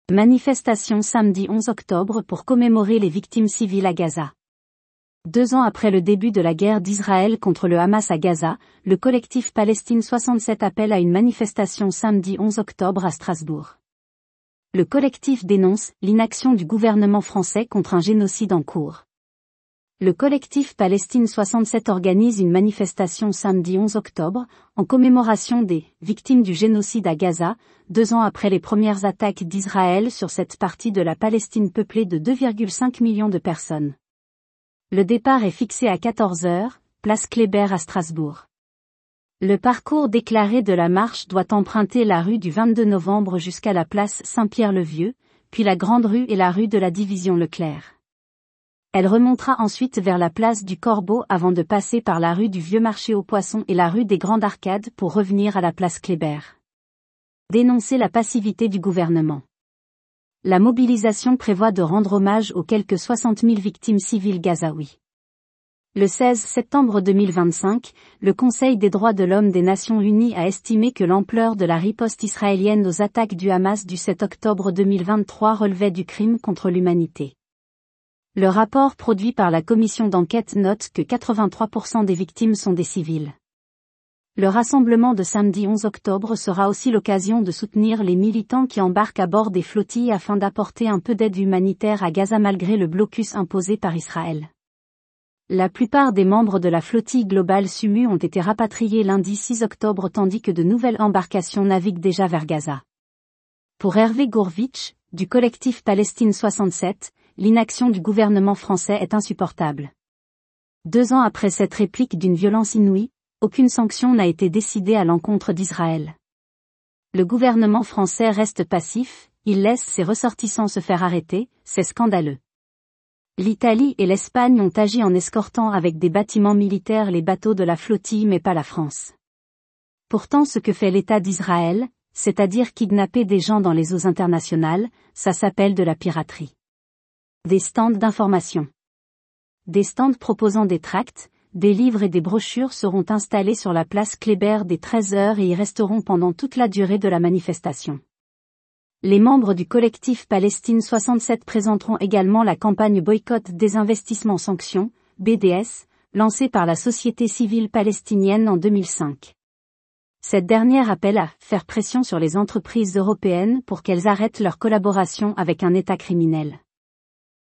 Manifestation samedi 11 octobre pour commémorer les victimes civiles à Gaza. 2 ans après le début de la guerre d'Israël contre le Hamas à Gaza, le collectif Palestine 67 appelle à une manifestation samedi 11 octobre à Strasbourg. Le collectif dénonce l'inaction du gouvernement français contre un génocide en cours. Le collectif Palestine 67 organise une manifestation samedi 11 octobre, en commémoration des victimes du génocide à Gaza, 2 ans après les premières attaques d'Israël sur cette partie de la Palestine peuplée de 2,5 millions de personnes. Le départ est fixé à 14h, place Kléber à Strasbourg. Le parcours déclaré de la marche doit emprunter la rue du 22 novembre jusqu'à la place Saint-Pierre-le-Vieux, puis la Grande Rue et la rue de la Division Leclerc. Elle remontera ensuite vers la place du Corbeau avant de passer par la rue du Vieux Marché aux Poissons et la rue des Grandes Arcades pour revenir à la place Kléber. Dénoncer la passivité du gouvernement. La mobilisation prévoit de rendre hommage aux quelques 60 000 victimes civiles gazaouis. Le 16 septembre 2025, le Conseil des droits de l'homme des Nations Unies a estimé que l'ampleur de la riposte israélienne aux attaques du Hamas du 7 octobre 2023 relevait du crime contre l'humanité. Le rapport produit par la commission d'enquête note que 83% des victimes sont des civils. Le rassemblement de samedi 11 octobre sera aussi l'occasion de soutenir les militants qui embarquent à bord des flottilles afin d'apporter un peu d'aide humanitaire à Gaza malgré le blocus imposé par Israël. La plupart des membres de la flottille globale SUMU ont été rapatriés lundi 6 octobre tandis que de nouvelles embarcations naviguent déjà vers Gaza. Pour Hervé Gourvitch, du collectif Palestine 67, l'inaction du gouvernement français est insupportable. 2 ans après cette réplique d'une violence inouïe, aucune sanction n'a été décidée à l'encontre d'Israël. Le gouvernement français reste passif, il laisse ses ressortissants se faire arrêter, c'est scandaleux. L'Italie et l'Espagne ont agi en escortant avec des bâtiments militaires les bateaux de la flottille mais pas la France. Pourtant ce que fait l'État d'Israël, c'est-à-dire kidnapper des gens dans les eaux internationales, ça s'appelle de la piraterie. Des stands d'information. Des stands proposant des tracts, des livres et des brochures seront installés sur la place Kléber dès 13h et y resteront pendant toute la durée de la manifestation. Les membres du collectif Palestine 67 présenteront également la campagne Boycott des investissements sanctions, BDS, lancée par la société civile palestinienne en 2005. Cette dernière appelle à faire pression sur les entreprises européennes pour qu'elles arrêtent leur collaboration avec un État criminel.